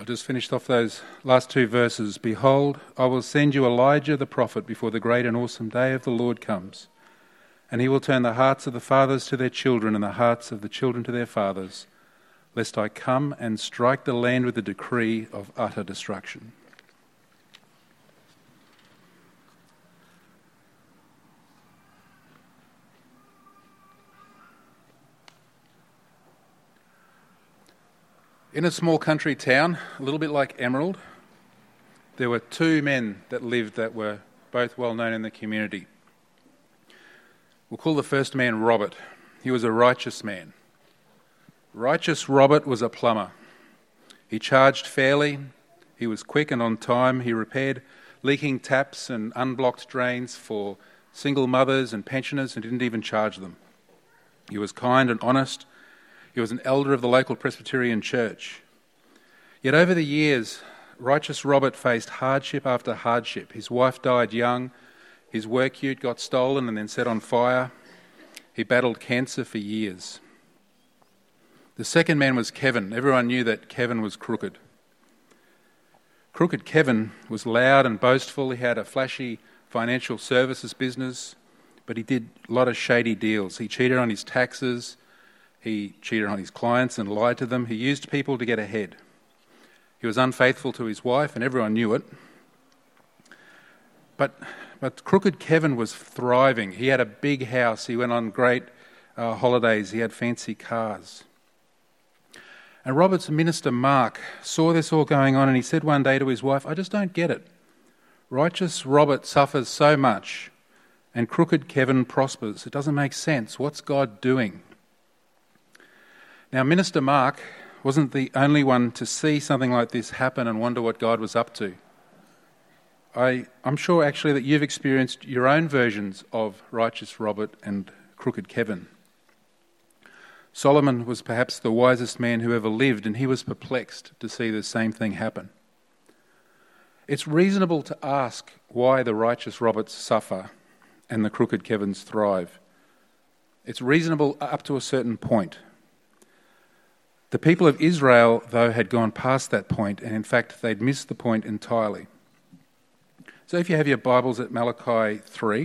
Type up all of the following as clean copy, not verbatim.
I just finished off those last two verses. Behold, I will send you Elijah the prophet before the great and awesome day of the Lord comes. And he will turn the hearts of the fathers to their children and the hearts of the children to their fathers, lest I come and strike the land with a decree of utter destruction. In a small country town, a little bit like Emerald, there were two men that lived that were both well known in the community. We'll call the first man Robert. He was a righteous man. Righteous Robert was a plumber. He charged fairly, he was quick and on time, he repaired leaking taps and unblocked drains for single mothers and pensioners and didn't even charge them. He was kind and honest. He was an elder of the local Presbyterian church. Yet over the years, righteous Robert faced hardship after hardship. His wife died young, his work ute got stolen and then set on fire. He battled cancer for years. The second man was Kevin. Everyone knew that Kevin was crooked. Crooked Kevin was loud and boastful. He had a flashy financial services business, but he did a lot of shady deals. He cheated on his taxes. He cheated on his clients and lied to them. He used people to get ahead. He was unfaithful to his wife, and everyone knew it. But crooked Kevin was thriving. He had a big house. He went on great holidays. He had fancy cars. And Robert's minister, Mark, saw this all going on, and he said one day to his wife, I just don't get it. Righteous Robert suffers so much, and crooked Kevin prospers. It doesn't make sense. What's God doing? Now, Minister Mark wasn't the only one to see something like this happen and wonder what God was up to. I'm sure actually that you've experienced your own versions of righteous Robert and crooked Kevin. Solomon was perhaps the wisest man who ever lived, and he was perplexed to see the same thing happen. It's reasonable to ask why the righteous Roberts suffer and the crooked Kevins thrive. It's reasonable up to a certain point. The people of Israel, though, had gone past that point, and in fact, they'd missed the point entirely. So if you have your Bibles at Malachi 3,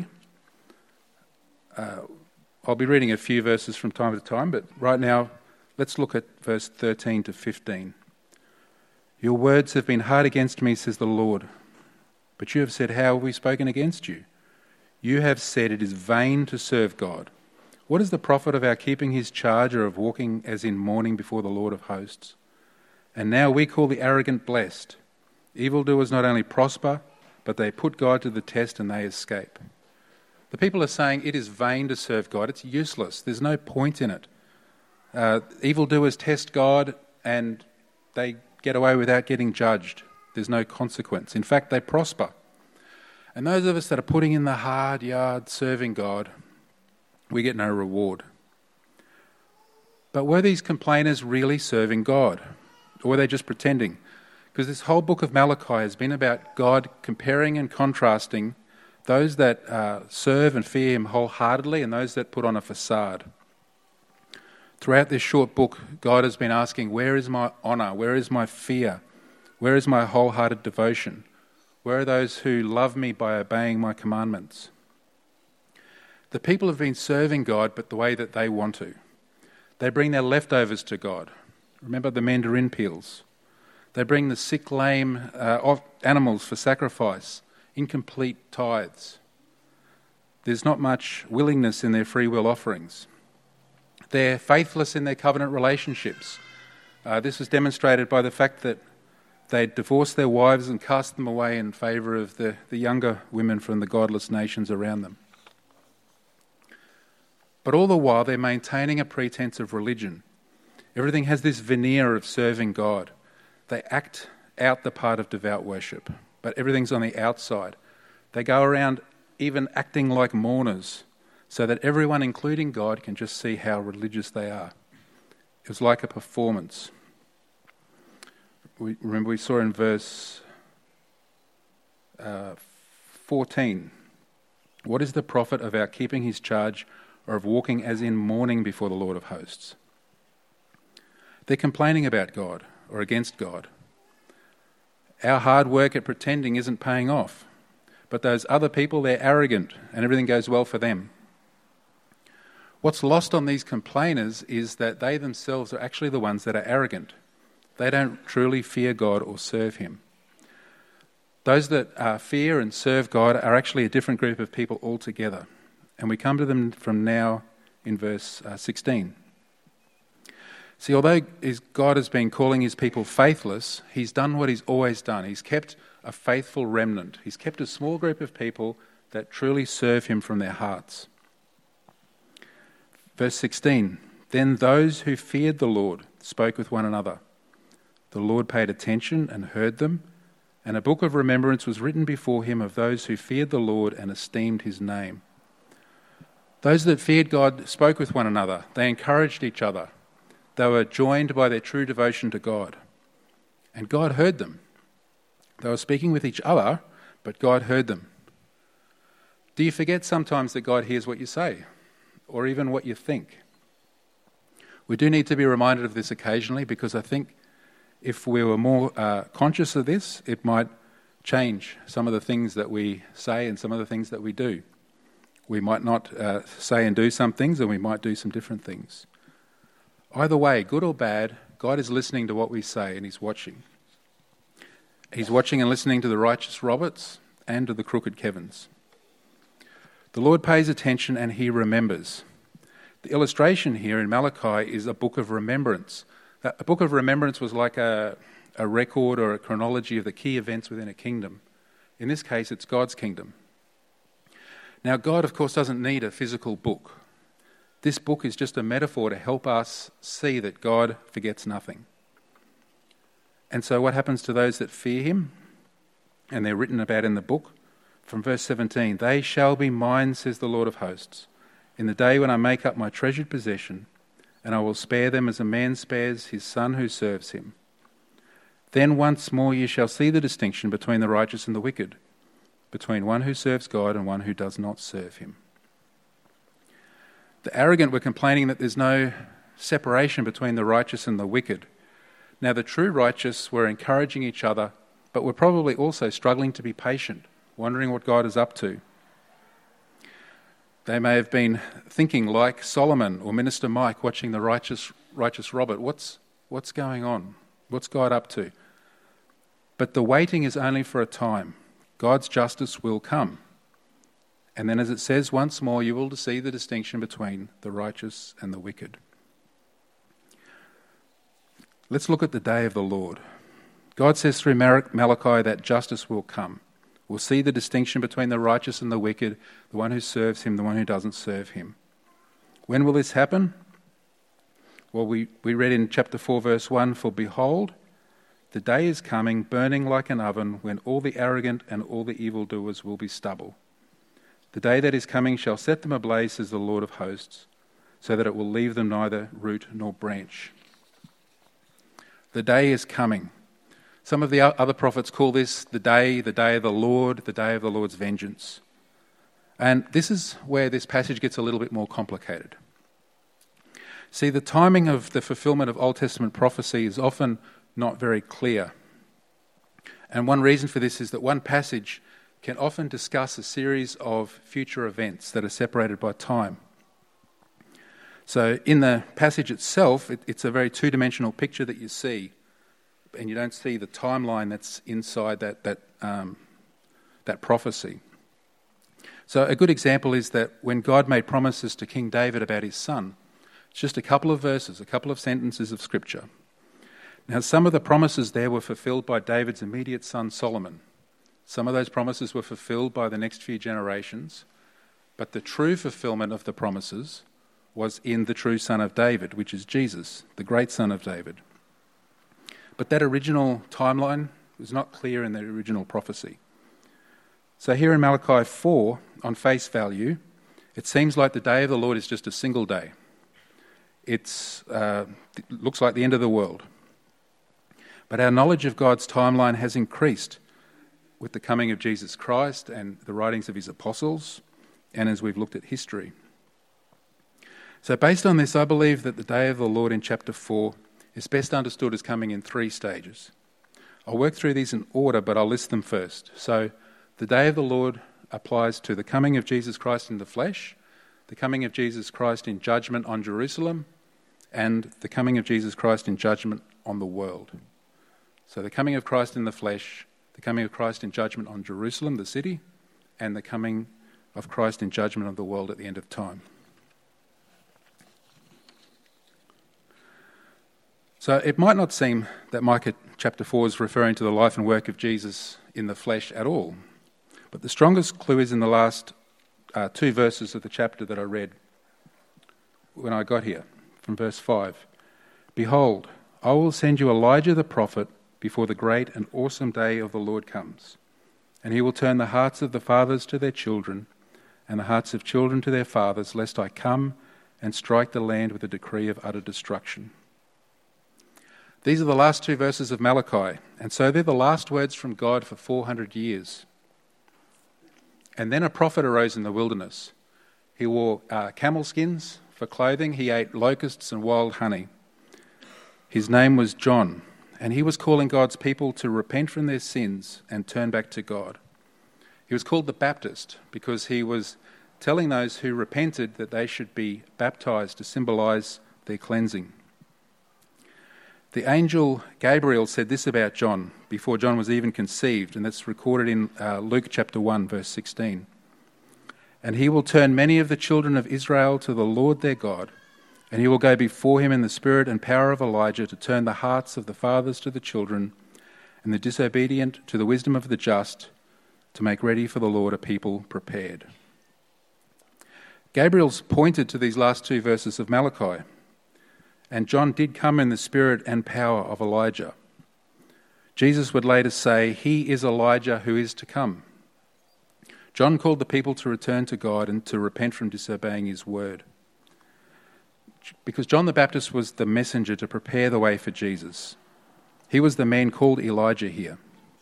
I'll be reading a few verses from time to time, but right now, let's look at verse 13 to 15. Your words have been hard against me, says the Lord, but you have said, how have we spoken against you? You have said it is vain to serve God. What is the profit of our keeping his charge or of walking as in mourning before the Lord of hosts? And now we call the arrogant blessed. Evildoers not only prosper, but they put God to the test and they escape. The people are saying it is vain to serve God. It's useless. There's no point in it. Evildoers test God and they get away without getting judged. There's no consequence. In fact, they prosper. And those of us that are putting in the hard yard serving God, we get no reward. But were these complainers really serving God? Or were they just pretending? Because this whole book of Malachi has been about God comparing and contrasting those that serve and fear him wholeheartedly and those that put on a facade. Throughout this short book, God has been asking, where is my honour? Where is my fear? Where is my wholehearted devotion? Where are those who love me by obeying my commandments? The people have been serving God, but the way that they want to. They bring their leftovers to God. Remember the mandarin peels. They bring the sick, lame animals for sacrifice, incomplete tithes. There's not much willingness in their free will offerings. They're faithless in their covenant relationships. This was demonstrated by the fact that they divorced their wives and cast them away in favour of the younger women from the godless nations around them. But all the while, they're maintaining a pretense of religion. Everything has this veneer of serving God. They act out the part of devout worship, but everything's on the outside. They go around even acting like mourners, so that everyone, including God, can just see how religious they are. It was like a performance. We saw in verse 14, what is the profit of our keeping his charge or of walking as in mourning before the Lord of hosts? They're complaining about God or against God. Our hard work at pretending isn't paying off. But those other people, they're arrogant and everything goes well for them. What's lost on these complainers is that they themselves are actually the ones that are arrogant. They don't truly fear God or serve him. Those that fear and serve God are actually a different group of people altogether. And we come to them from now in verse 16. See, although God has been calling his people faithless, he's done what he's always done. He's kept a faithful remnant. He's kept a small group of people that truly serve him from their hearts. Verse 16, then those who feared the Lord spoke with one another. The Lord paid attention and heard them, and a book of remembrance was written before him of those who feared the Lord and esteemed his name. Those that feared God spoke with one another. They encouraged each other. They were joined by their true devotion to God. And God heard them. They were speaking with each other, but God heard them. Do you forget sometimes that God hears what you say, or even what you think? We do need to be reminded of this occasionally, because I think if we were more conscious of this, it might change some of the things that we say and some of the things that we do. We might not say and do some things, and we might do some different things. Either way, good or bad, God is listening to what we say, and he's watching. He's watching and listening to the righteous Roberts and to the crooked Kevins. The Lord pays attention and he remembers. The illustration here in Malachi is a book of remembrance. A book of remembrance was like a record or a chronology of the key events within a kingdom. In this case, it's God's kingdom. Now, God, of course, doesn't need a physical book. This book is just a metaphor to help us see that God forgets nothing. And so what happens to those that fear him? And they're written about in the book. From verse 17, they shall be mine, says the Lord of hosts, in the day when I make up my treasured possession, and I will spare them as a man spares his son who serves him. Then once more ye shall see the distinction between the righteous and the wicked, between one who serves God and one who does not serve him. The arrogant were complaining that there's no separation between the righteous and the wicked. Now the true righteous were encouraging each other, but were probably also struggling to be patient, wondering what God is up to. They may have been thinking like Solomon or Minister Mike watching the righteous Robert, what's going on? What's God up to? But the waiting is only for a time. God's justice will come. And then, as it says, once more you will see the distinction between the righteous and the wicked. Let's look at the day of the Lord. God says through Malachi that justice will come. We'll see the distinction between the righteous and the wicked, the one who serves him, the one who doesn't serve him. When will this happen? Well, we read in chapter 4, verse 1, for behold, the day is coming, burning like an oven, when all the arrogant and all the evildoers will be stubble. The day that is coming shall set them ablaze, says the Lord of hosts, so that it will leave them neither root nor branch. The day is coming. Some of the other prophets call this the day of the Lord, the day of the Lord's vengeance. And this is where this passage gets a little bit more complicated. See, the timing of the fulfillment of Old Testament prophecy is often not very clear. And one reason for this is that one passage can often discuss a series of future events that are separated by time. So in the passage itself, it's a very two-dimensional picture that you see, and you don't see the timeline that's inside that prophecy. So a good example is that when God made promises to King David about his son, it's just a couple of verses, a couple of sentences of Scripture. Now, some of the promises there were fulfilled by David's immediate son Solomon. Some of those promises were fulfilled by the next few generations, but the true fulfillment of the promises was in the true son of David, which is Jesus, the great son of David. But that original timeline was not clear in the original prophecy. So here in Malachi 4, on face value, it seems like the day of the Lord is just a single day. It looks like the end of the world. But our knowledge of God's timeline has increased with the coming of Jesus Christ and the writings of his apostles, and as we've looked at history. So based on this, I believe that the day of the Lord in chapter 4 is best understood as coming in three stages. I'll work through these in order, but I'll list them first. So the day of the Lord applies to the coming of Jesus Christ in the flesh, the coming of Jesus Christ in judgment on Jerusalem, and the coming of Jesus Christ in judgment on the world. So the coming of Christ in the flesh, the coming of Christ in judgment on Jerusalem, the city, and the coming of Christ in judgment of the world at the end of time. So it might not seem that Micah chapter 4 is referring to the life and work of Jesus in the flesh at all, but the strongest clue is in the last 2 verses of the chapter that I read when I got here, from verse 5. Behold, I will send you Elijah the prophet before the great and awesome day of the Lord comes, and he will turn the hearts of the fathers to their children, and the hearts of children to their fathers, lest I come and strike the land with a decree of utter destruction. These are the last 2 verses of Malachi, and so they're the last words from God for 400 years. And then a prophet arose in the wilderness. He wore camel skins for clothing. He ate locusts and wild honey. His name was John, and he was calling God's people to repent from their sins and turn back to God. He was called the Baptist because he was telling those who repented that they should be baptized to symbolize their cleansing. The angel Gabriel said this about John before John was even conceived, and that's recorded in Luke chapter 1, verse 16. And he will turn many of the children of Israel to the Lord their God, and he will go before him in the spirit and power of Elijah to turn the hearts of the fathers to the children and the disobedient to the wisdom of the just, to make ready for the Lord a people prepared. Gabriel's pointed to these last 2 verses of Malachi. And John did come in the spirit and power of Elijah. Jesus would later say, he is Elijah who is to come. John called the people to return to God and to repent from disobeying his word. Because John the Baptist was the messenger to prepare the way for Jesus. He was the man called Elijah here.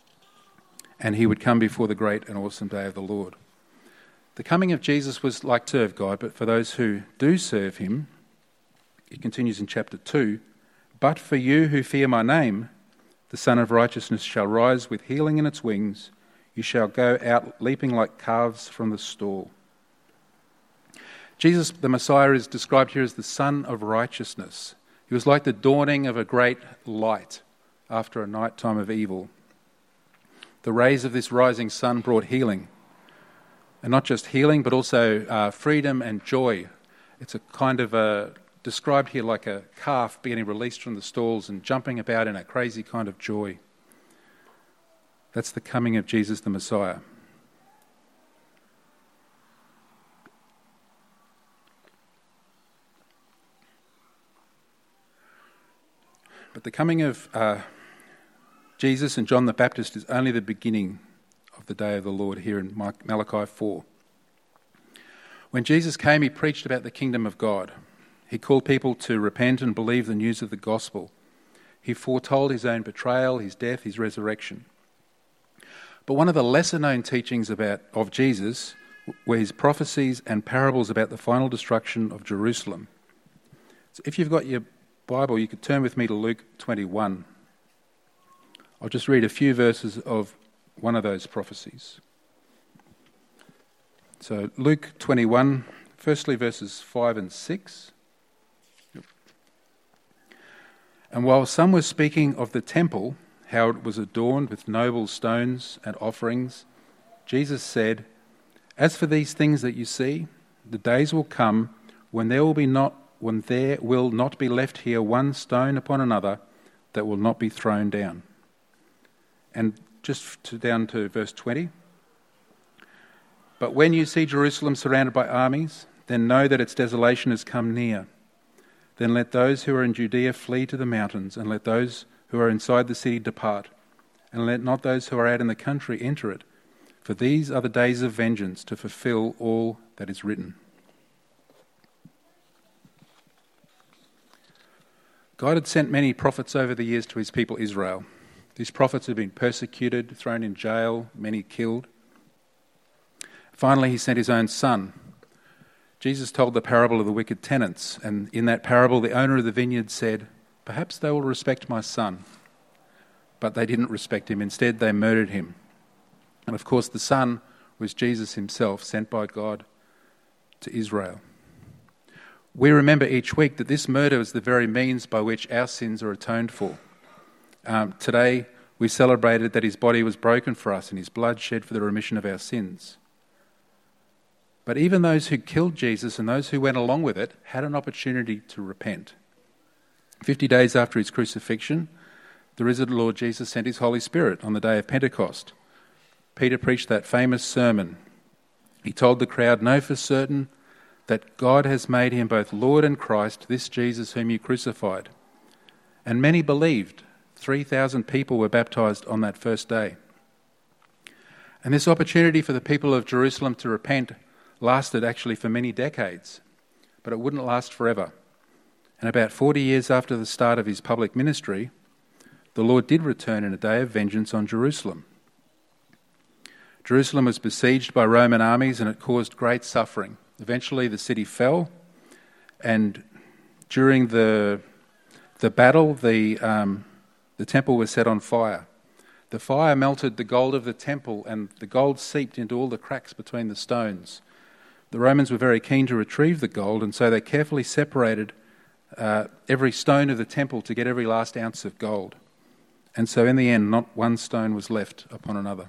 And he would come before the great and awesome day of the Lord. The coming of Jesus was like to serve God, but for those who do serve him, it continues in chapter 2, but for you who fear my name, the Son of Righteousness shall rise with healing in its wings. You shall go out leaping like calves from the stall. Jesus, the Messiah, is described here as the Son of Righteousness. He was like the dawning of a great light after a night time of evil. The rays of this rising sun brought healing. And not just healing, but also freedom and joy. It's a kind of described here like a calf being released from the stalls and jumping about in a crazy kind of joy. That's the coming of Jesus the Messiah. But the coming of Jesus and John the Baptist is only the beginning of the day of the Lord here in Malachi 4. When Jesus came, he preached about the kingdom of God. He called people to repent and believe the news of the gospel. He foretold his own betrayal, his death, his resurrection. But one of the lesser-known teachings of Jesus were his prophecies and parables about the final destruction of Jerusalem. So if you've got your Bible, you could turn with me to Luke 21. I'll just read a few verses of one of those prophecies. So Luke 21, firstly verses 5 and 6. And while some were speaking of the temple, how it was adorned with noble stones and offerings, Jesus said, "As for these things that you see, the days will come when there will not be left here one stone upon another that will not be thrown down." And down to verse 20. But when you see Jerusalem surrounded by armies, then know that its desolation has come near. Then let those who are in Judea flee to the mountains, and let those who are inside the city depart, and let not those who are out in the country enter it, for these are the days of vengeance to fulfill all that is written. God had sent many prophets over the years to his people Israel. These prophets had been persecuted, thrown in jail, many killed. Finally, he sent his own son. Jesus told the parable of the wicked tenants, and in that parable the owner of the vineyard said, "Perhaps they will respect my son." but they didn't respect him. Instead, they murdered him. And of course, the Son was Jesus himself, sent by God to Israel. We remember each week that this murder is the very means by which our sins are atoned for. Today, we celebrated that his body was broken for us and his blood shed for the remission of our sins. But even those who killed Jesus and those who went along with it had an opportunity to repent. 50 days after his crucifixion, the risen Lord Jesus sent his Holy Spirit on the day of Pentecost. Peter preached that famous sermon. He told the crowd, "Know for certain that God has made him both Lord and Christ, this Jesus whom you crucified." And many believed. 3,000 people were baptized on that first day. And this opportunity for the people of Jerusalem to repent lasted actually for many decades, but it wouldn't last forever. And about 40 years after the start of his public ministry, the Lord did return in a day of vengeance on Jerusalem. Jerusalem was besieged by Roman armies and it caused great suffering. Eventually the city fell, and during the battle, the temple was set on fire. The fire melted the gold of the temple and the gold seeped into all the cracks between the stones. The Romans were very keen to retrieve the gold, and so they carefully separated every stone of the temple to get every last ounce of gold. And so in the end, not one stone was left upon another.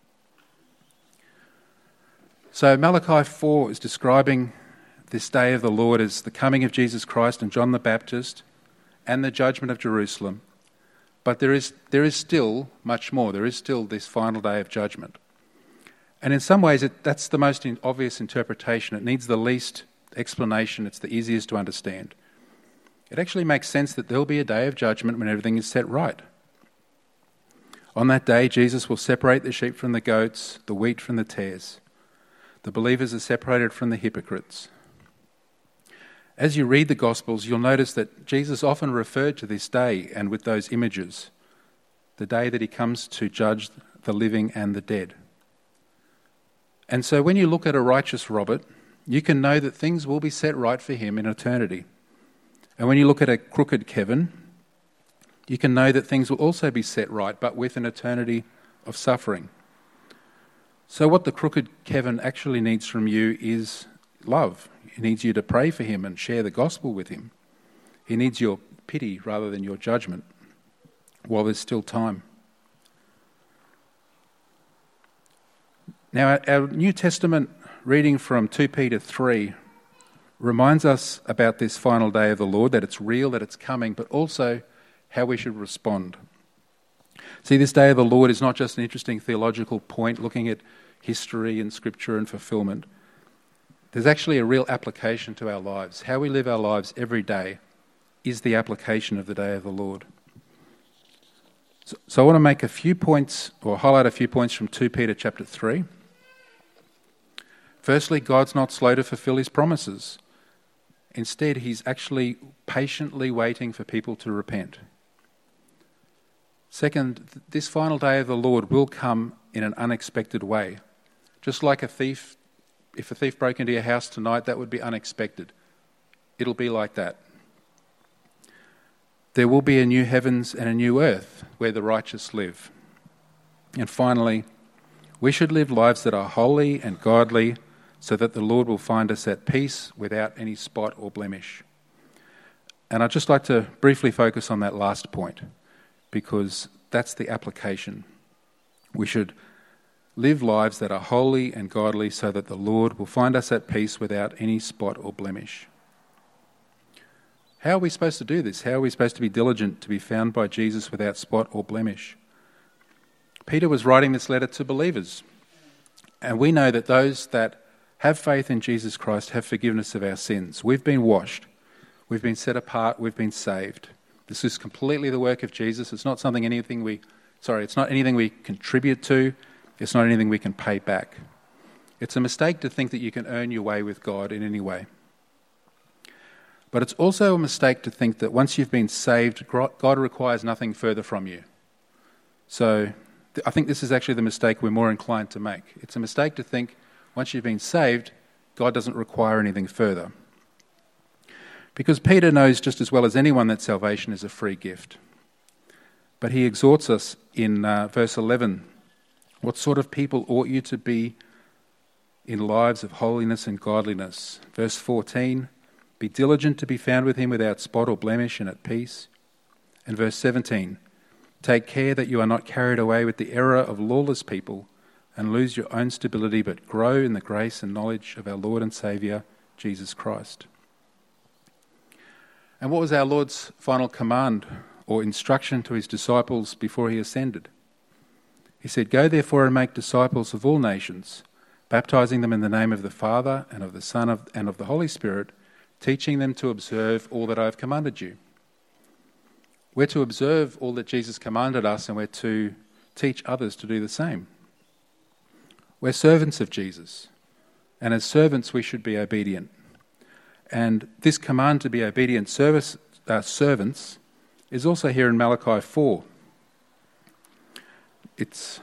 So Malachi 4 is describing this day of the Lord as the coming of Jesus Christ and John the Baptist and the judgment of Jerusalem. But there is still much more. There is still this final day of judgment. And in some ways, that's the most obvious interpretation. It needs the least explanation. It's the easiest to understand. It actually makes sense that there'll be a day of judgment when everything is set right. On that day, Jesus will separate the sheep from the goats, the wheat from the tares. The believers are separated from the hypocrites. As you read the Gospels, you'll notice that Jesus often referred to this day and with those images, the day that he comes to judge the living and the dead. And so when you look at a righteous Robert, you can know that things will be set right for him in eternity. And when you look at a crooked Kevin, you can know that things will also be set right, but with an eternity of suffering. So what the crooked Kevin actually needs from you is love. He needs you to pray for him and share the gospel with him. He needs your pity rather than your judgment while there's still time. Now, our New Testament reading from 2 Peter 3 reminds us about this final day of the Lord, that it's real, that it's coming, but also how we should respond. See, this day of the Lord is not just an interesting theological point looking at history and scripture and fulfillment. There's actually a real application to our lives. How we live our lives every day is the application of the day of the Lord. So I want to make a few points, or highlight a few points from 2 Peter chapter 3. Firstly, God's not slow to fulfill his promises. Instead, he's actually patiently waiting for people to repent. Second, this final day of the Lord will come in an unexpected way. Just like if a thief broke into your house tonight, that would be unexpected. It'll be like that. There will be a new heavens and a new earth where the righteous live. And finally, we should live lives that are holy and godly so that the Lord will find us at peace without any spot or blemish. And I'd just like to briefly focus on that last point because that's the application. We should live lives that are holy and godly so that the Lord will find us at peace without any spot or blemish. How are we supposed to do this? How are we supposed to be diligent to be found by Jesus without spot or blemish? Peter was writing this letter to believers, and we know that those that have faith in Jesus Christ have forgiveness of our sins. We've been washed, we've been set apart, we've been saved. This is completely the work of Jesus. It's not anything we contribute to. It's not anything we can pay back. It's a mistake to think that you can earn your way with God in any way. But it's also a mistake to think that once you've been saved, God requires nothing further from you. So I think this is actually the mistake we're more inclined to make. It's a mistake to think once you've been saved, God doesn't require anything further. Because Peter knows just as well as anyone that salvation is a free gift. But he exhorts us in verse 11, what sort of people ought you to be in lives of holiness and godliness? Verse 14, be diligent to be found with him without spot or blemish and at peace. And verse 17, take care that you are not carried away with the error of lawless people and lose your own stability, but grow in the grace and knowledge of our Lord and Saviour, Jesus Christ. And what was our Lord's final command or instruction to his disciples before he ascended? He said, go therefore and make disciples of all nations, baptizing them in the name of the Father and of the Son and of the Holy Spirit, teaching them to observe all that I have commanded you. We're to observe all that Jesus commanded us, and we're to teach others to do the same. We're servants of Jesus, and as servants we should be obedient. And this command to be obedient servants is also here in Malachi 4. It's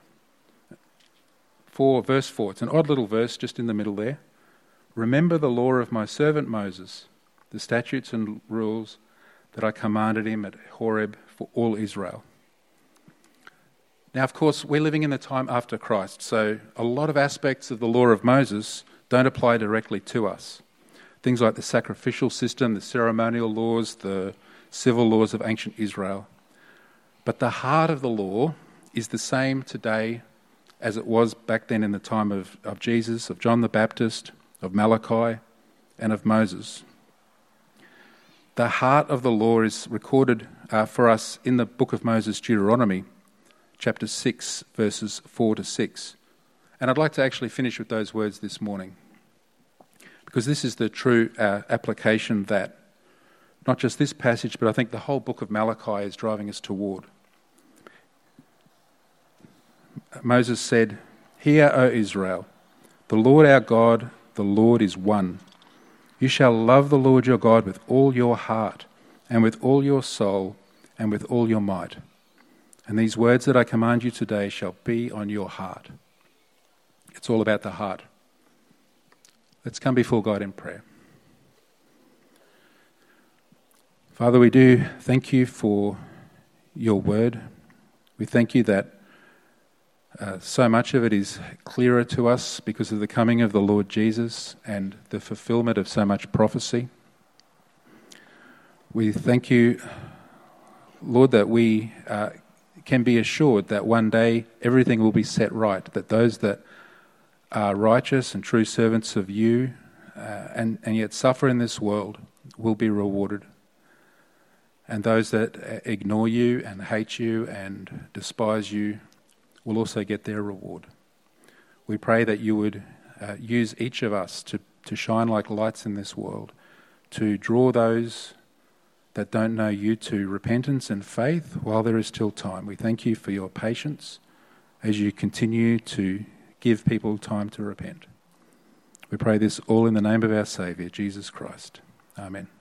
verse 4. It's an odd little verse just in the middle there. Remember the law of my servant Moses, the statutes and rules that I commanded him at Horeb for all Israel. Now, of course, we're living in the time after Christ, so a lot of aspects of the law of Moses don't apply directly to us. Things like the sacrificial system, the ceremonial laws, the civil laws of ancient Israel. But the heart of the law is the same today as it was back then in the time of Jesus, of John the Baptist, of Malachi, and of Moses. The heart of the law is recorded for us in the book of Moses, Deuteronomy, chapter 6, verses 4 to 6. And I'd like to actually finish with those words this morning, because this is the true application that not just this passage, but I think the whole book of Malachi is driving us toward. Moses said, hear, O Israel, the Lord our God, the Lord is one. You shall love the Lord your God with all your heart, and with all your soul, and with all your might. And these words that I command you today shall be on your heart. It's all about the heart. Let's come before God in prayer. Father, we do thank you for your word. We thank you that so much of it is clearer to us because of the coming of the Lord Jesus and the fulfillment of so much prophecy. We thank you, Lord, that we can be assured that one day everything will be set right, that those that are righteous and true servants of you and yet suffer in this world will be rewarded. And those that ignore you and hate you and despise you will also get their reward. We pray that you would use each of us to shine like lights in this world, to draw those that don't know you to repentance and faith while there is still time. We thank you for your patience as you continue to give people time to repent. We pray this all in the name of our Saviour, Jesus Christ. Amen.